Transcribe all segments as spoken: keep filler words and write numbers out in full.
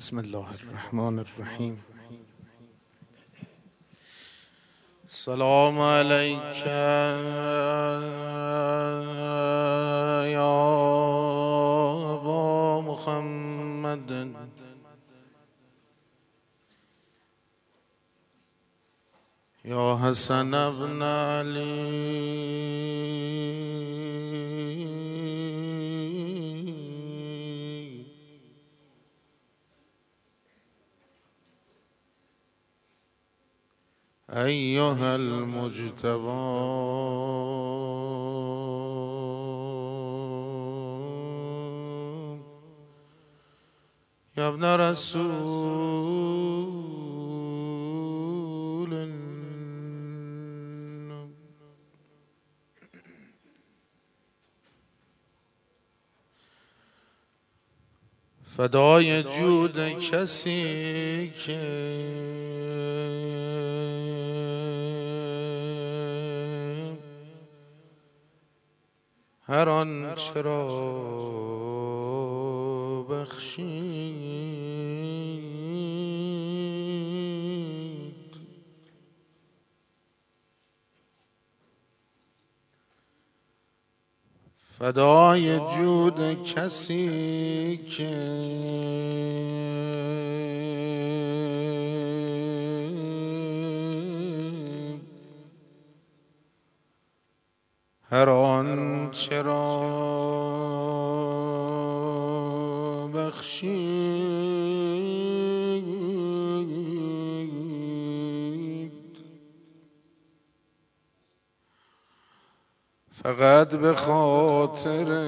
بسم الله الرحمن الرحیم. سلام علیک یا ابا محمد یا حسن ابن علی ایها المجتبی یا ابن رسول الله. فدای جود کسی که هر آن چرا بخشید، فدای جود کسی که هر آن چرا بخشید، فقط به خاطر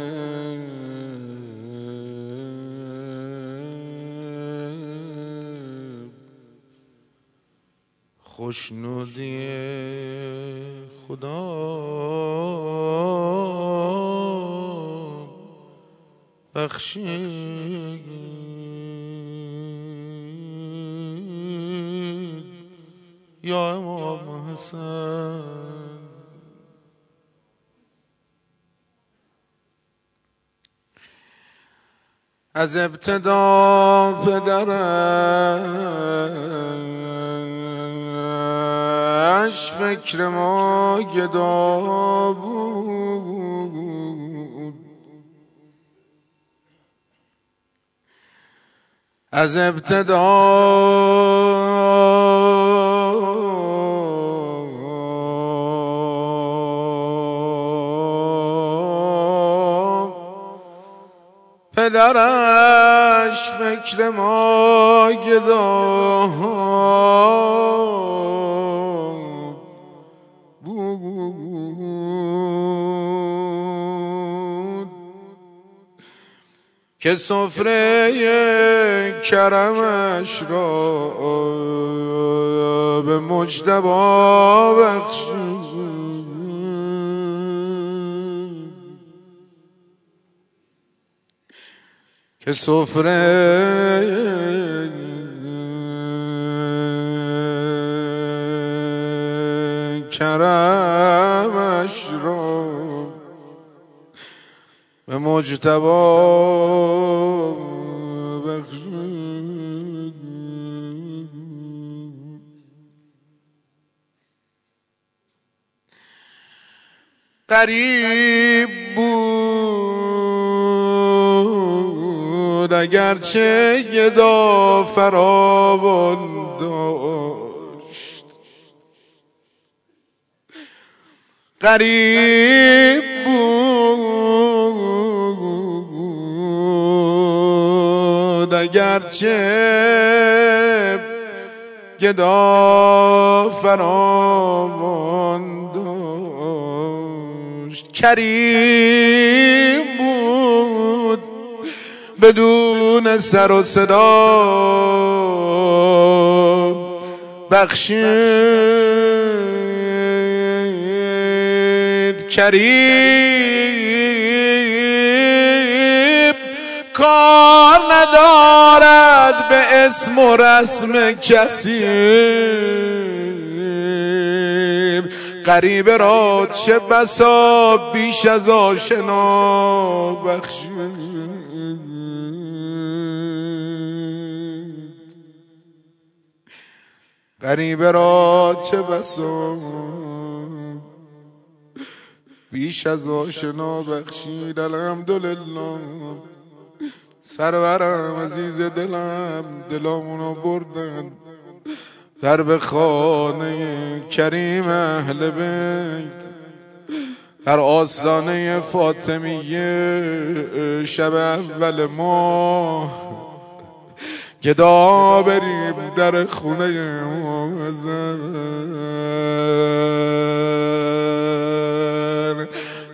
خوشنودی خدا بخشید. یا امام حسن از ابتدا پدرش فکر ما گدا بود، از ابتدا پدرش فکر ما گدا بود که سفره کرمش را به مجتبی بخشید، که سفره کرمش را به مجتبی بخشید. غریب بود اگرچه گدا فراوان داشت، غریب بود اگرچه گدا فراوان داشت، کریم بود بدون سر و صدا بخشید. کریم کار ندارد به اسم و رسم کسی، غریب را چه بسا بیش از آشنا بخشید. غریبه را چه بسا بیش از آشنا بخشید. الحمدلله سرورم عزیز دلم دلامونو بردن در به خانه کریم اهل بیت در آستانه فاطمیه شب اول ماه گدا بریم در خونه موزن.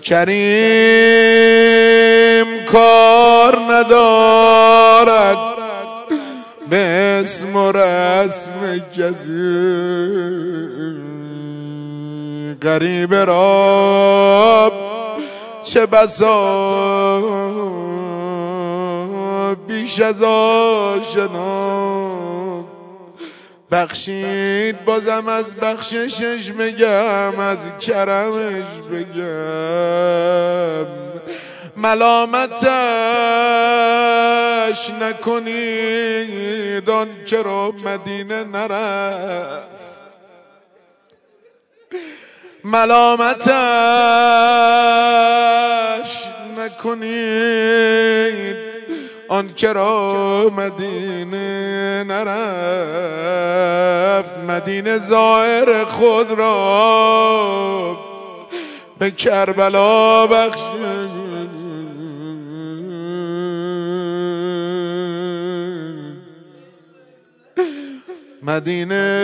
کریم کار ندارد به اسم و رسم کسی، غریب را چه بسا بیش از آشنا بخشید. بازم از بخششش بگم، از کرمش بگم، ملامتش نکنید آن که را مدینه نرفت، ملامتش نکنید آن که را مدینه نرفت. مدینه ظاهر خود را به کربلا بخشید. مدینه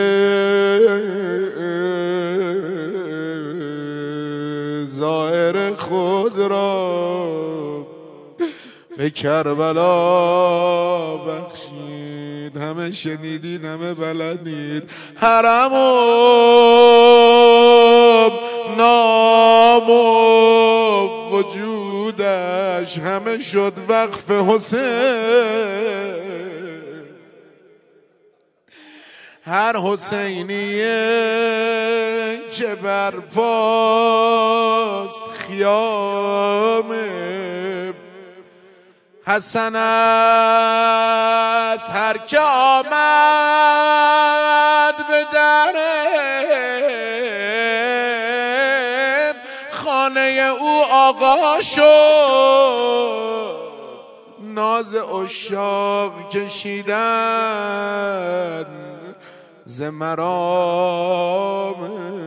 ظاهر خود را به کربلا بخشید. همه شنیدین، همه بلدید. حرم و نام و وجودش همه شد وقف حسین. هر حسینیه که برپاست خیام حسن است. هر که آمد به در خانه او آقا شد. ناز عشاق کشیدن ز مرام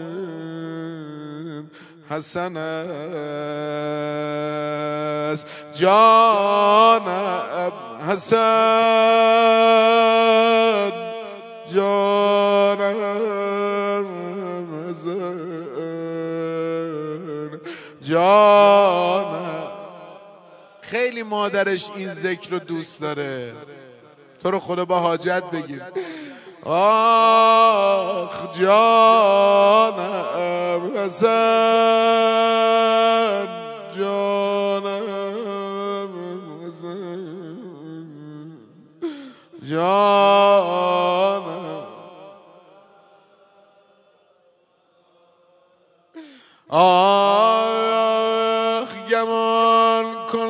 حسن است. جانم حسن، جانم حسن، جانم. خیلی مادرش این ذکر رو دوست داره. تو رو خدا با حاجت بگیر. آخ جانم حسن، جانم حسن، جانم. آخ گمان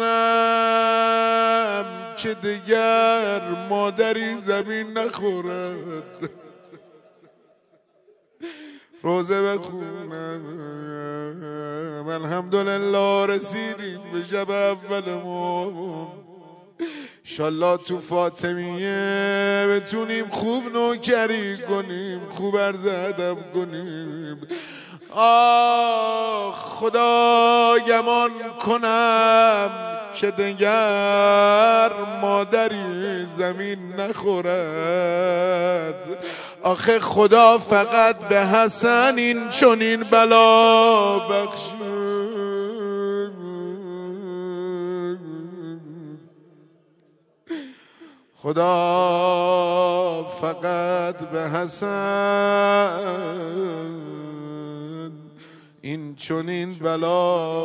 کنم که دیگر مادری زمین نخورد. روزه بخونم الحمدلله رسیدیم به شب اول ماه. انشالله تو فاطمیه بتونیم خوب نوکری کنیم، خوب عرض ادب کنیم. آه خدا گمان کنم که دیگر مادری زمین نخورد. آخه خدا فقط به حسن این چنین بلا بخشید. خدا فقط به حسن این چنین بلا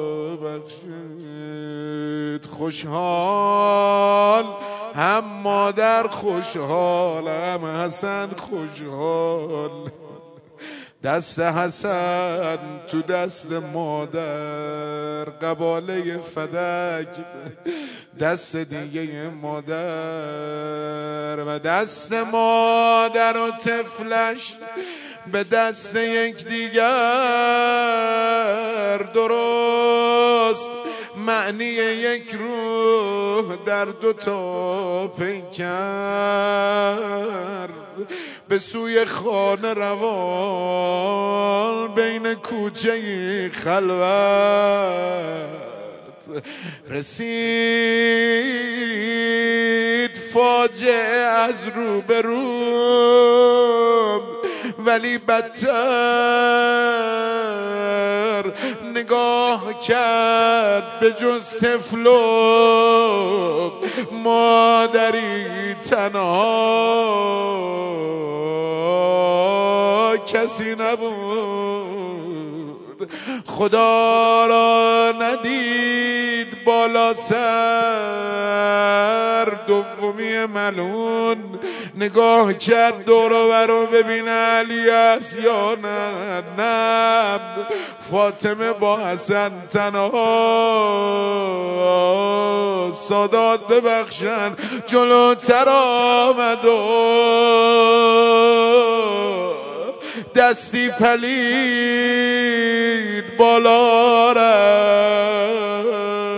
بخشید. خوشحال هم مادر خوشحال، هم حسن خوشحال. دست حسن تو دست مادر، قباله فدک دست دیگه مادر، و دست مادر و طفلش به دست یک دیگر، درست معنی یک روح در دو تا پیکر، به سوی خانه روان بین کوچه خلوت رسید. فاجعه از رو به روم، ولی بدتر نگاه کرد به جز طفل و مادری تنها کسی نبود. خدا را ندید بالا سر، دومی ملعون نگاه کرد دور و بر و ببینه علی است یا نه. نه، فاطمه با حسن تنها. سادات ببخشن جلوتر آمد و دستی پلید بالا رفت.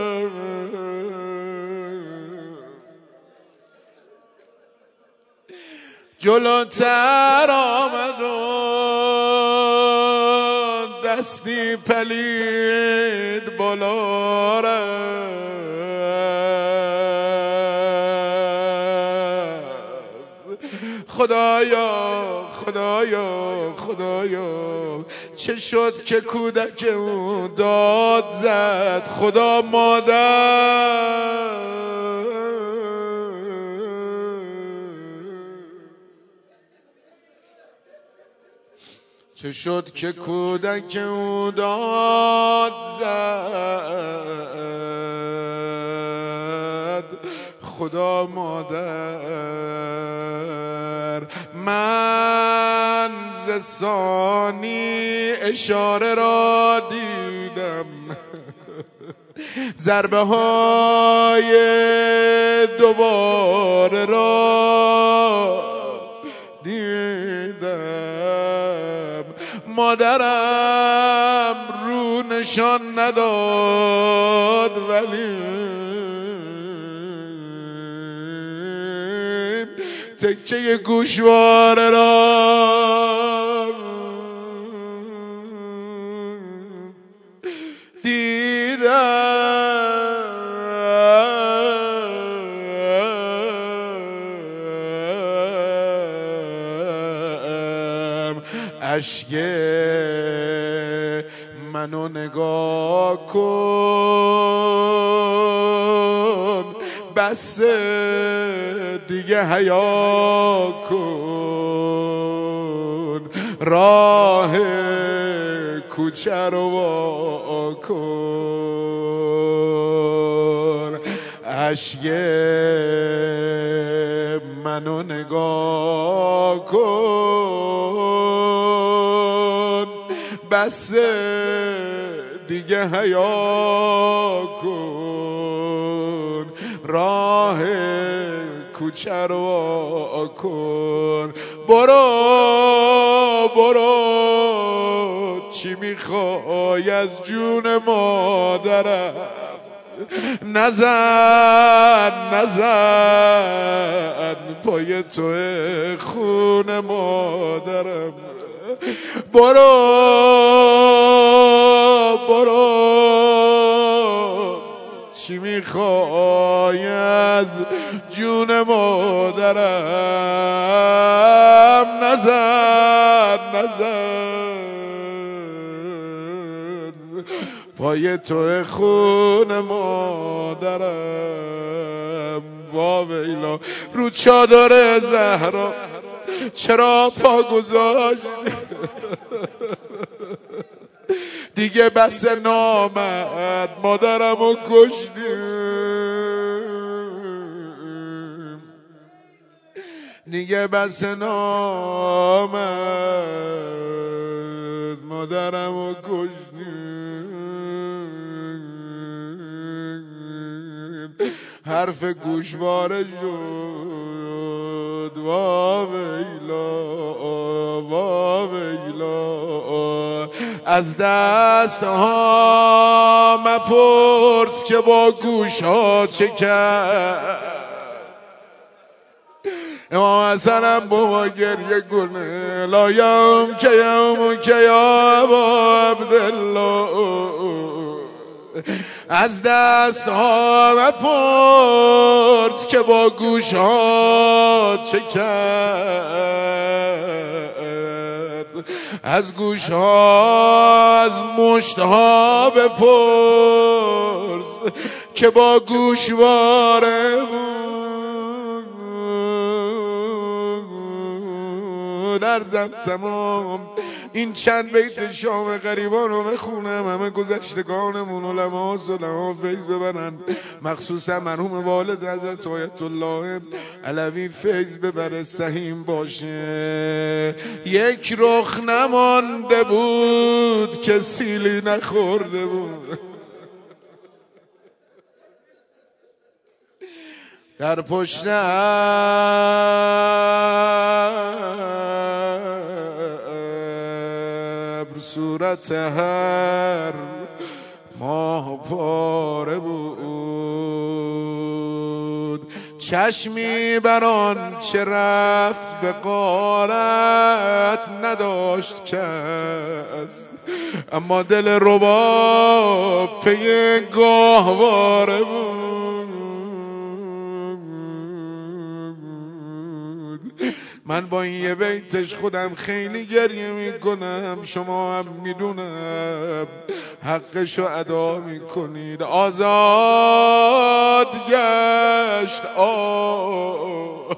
جلوتر آمد و دستی پلید بالا رفت. خدایا خدایا خدایا چه شد که کودک او داد زد. خدا مادر چه شد که کودک او داد زد. خدا مادر من ز ثانی اشاره را دیدم، ضربه های دوباره را دیدم. مادرم رو نشان نداد ولی تکه گوشواره را دیدم. اشک منو نگاه کن، بس دیگه حیا کن، راه کوچه رو وا کن. اشک منو نگاه کن، بس دیگه حیا کن، راه کوچه رو وا کن. برو برو چی میخوای از جون مادرم؟ نزن نزن پای تو خون مادرم. برو برو چی میخوای از جون مادرم؟ نزن نزن پای تو خون مادرم. واویلا رو چادر زهرا چرا پا گذاشت؟ دیگه بس نامد مادرمو کشتیم، دیگه بس نامد مادرم و کشتی حرف گوشواره شد وا ویلا وا ویلا از دست ها مپرس که با گوش ها چه کرد امام حسنم با ما گریه کنه لا یوم که یوم که یا ابا عبدالله از دست ها مپرس که با گوش ها چه کرد از گوش ها از مشت ها بپرس که با گوشواره درزم تمام این چند بیت شام غریبان رو بخونم همه گذشتگانمون علما صلحا فیض ببرن مخصوصا مرحوم والد حضرت آیت الله علوی فیض ببره سهیم باشه یک رخ نمانده بود که سیلی نخورده بود در پشت صورت هر ماه پاره بود چشمی بران چه رفت به غارت نداشت کس اما دل رباب پی گاهواره بود من با این یه بیتش خودم خیلی گریه میکنم شما هم میدونم حقشو ادا میکنید آزاد گشت آب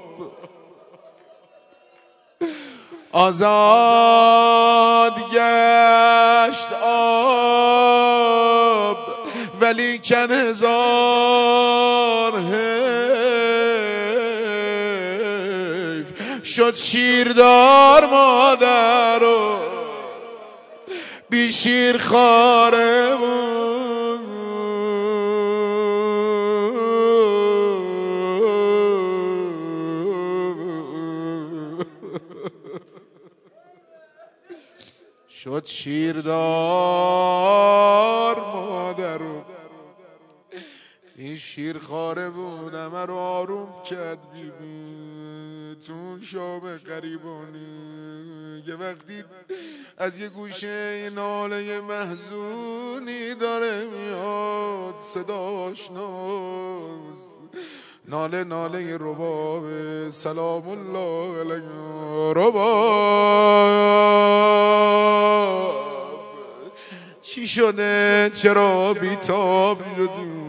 آزاد گشت آب ولی کن هزار شد شیردار مادر و بی شیر خاره شد شیردار مادر و این شیر خاره بود همه رو آروم کرد بیبی تون شام غریبانی یه وقتی از یه گوشه ناله محزونی داره میاد صداش ناز ناله ناله رباب سلام الله علیه رباب چی شده چرا بیتاب شدی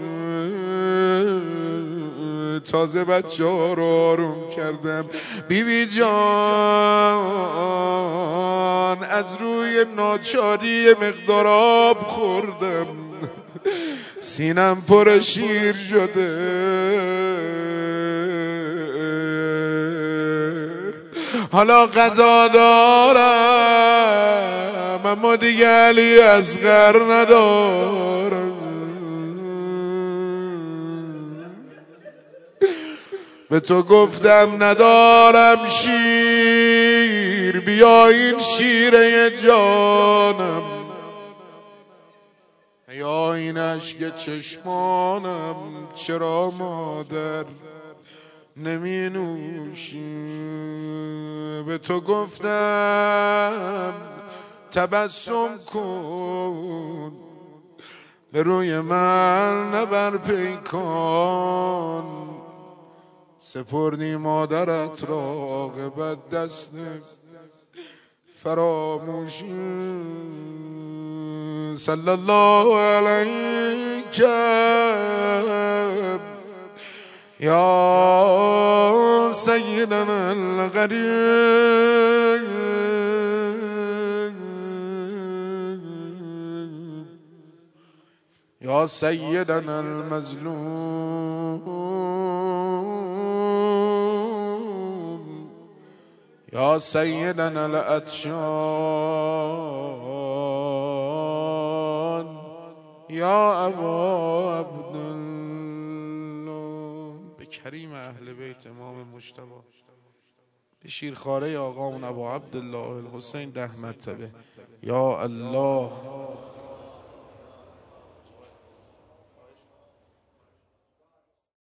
تازه بچه ها رو آروم کردم بیبی جان از روی ناچاری مقدار آب خوردم سینم پر شیر شده حالا غذا دارم اما دیگه علی اصغر ندارم به تو گفتم ندارم شیر بیا این شیره جانم یا این اشک چشمانم چرا مادر نمی نوشی به تو گفتم تبسم کن به روی من نبر پیکان سپردی مادرت را عاقبت دست فراموشی صلی الله علیک یا سیدنا الغریب یا سیدنا المظلوم یا سیدنا العطشان یا ابا عبدالله. به کریم اهل بیت امام مجتبی، به شیرخواره آقامون ابا عبدالله الحسین ده مرتبه یا الله